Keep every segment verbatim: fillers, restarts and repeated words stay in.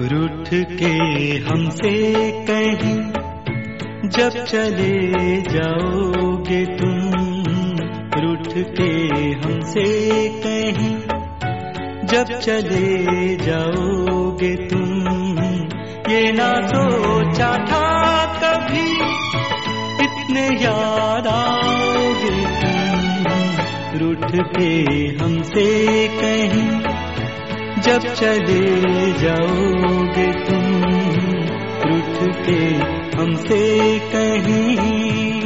रूठ के हमसे कहीं जब चले जाओगे तुम, रूठ के हमसे कहीं जब चले जाओगे तुम, ये ना सोचा था कभी इतने याद आओगे तुम। रूठ के हमसे कहीं जब चले जाओगे तुम, रूठ के हमसे कहीं।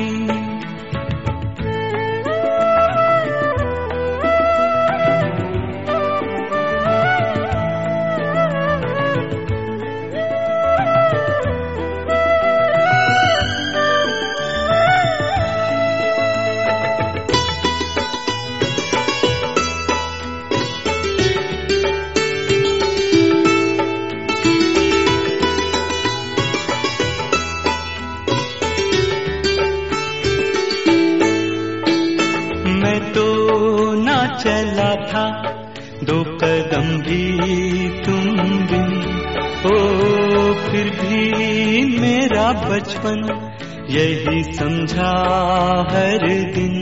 चला था दो कदम भी तुम बिन, ओ फिर भी मेरा बचपन यही समझा हर दिन।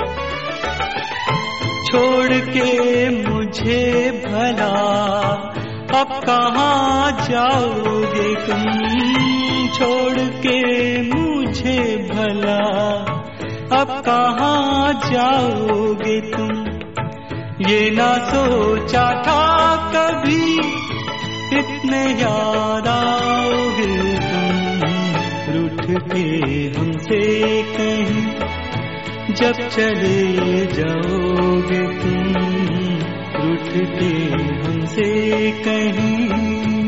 छोड़ के मुझे भला अब कहाँ जाओगे तुम, छोड़ के मुझे भला अब कहाँ जाओगे तुम। ये ना सोचा था कभी इतने याद आओगे तुम। रूठ के हमसे कहीं जब चले जाओगे तुम, रूठ के हमसे कहीं।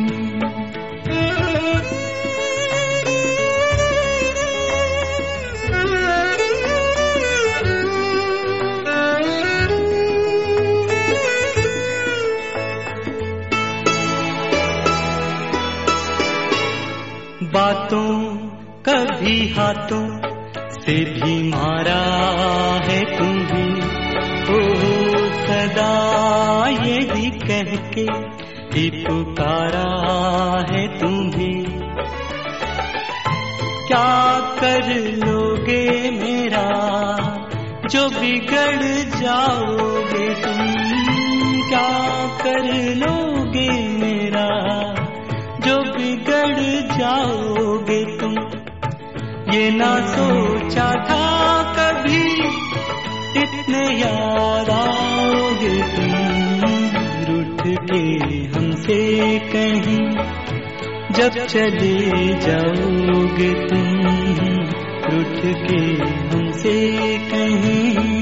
बातों कभी हाथों से भी मारा है तुम्हें, ओ सदा ये भी कह के ही पुकारा है तुम्हें। क्या कर लोगे मेरा जो बिगड़ जाओगे तुम, क्या कर लोगे मेरा जो बिगड़ जाओगे तुम। ये ना सोचा था कभी इतने याद आओगे तुम। रूठ के हमसे कहीं जब चले जाओगे तुम, रूठ के हमसे कहीं।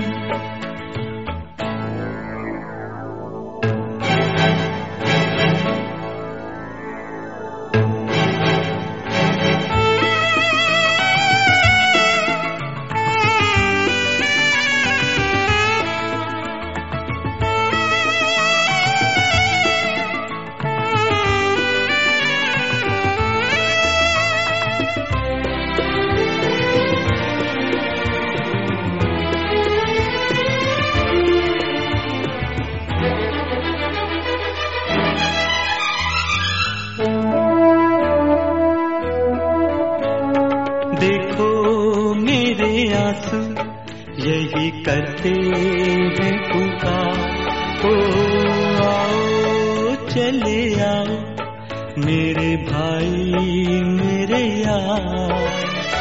देखो मेरे आंसू यही करते हैं पुकार, ओ आओ चले आओ मेरे भाई मेरे यार।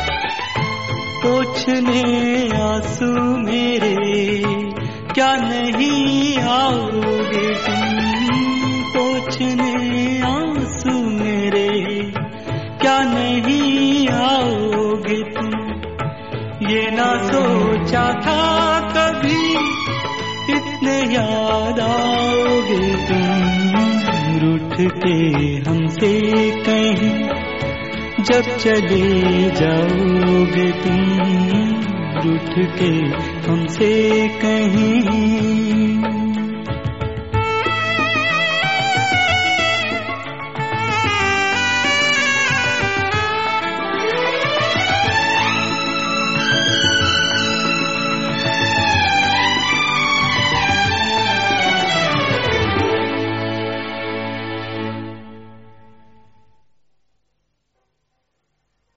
पोंछने आंसू मेरे क्या नहीं आओगे तुम, पोंछने आंसू मेरे क्या नहीं आओगे तुम। ये ना सोचा था कभी इतने याद आओगे तुम। रूठ के हमसे कहीं जब चले जाओगे तुम, रूठ के हमसे कहीं।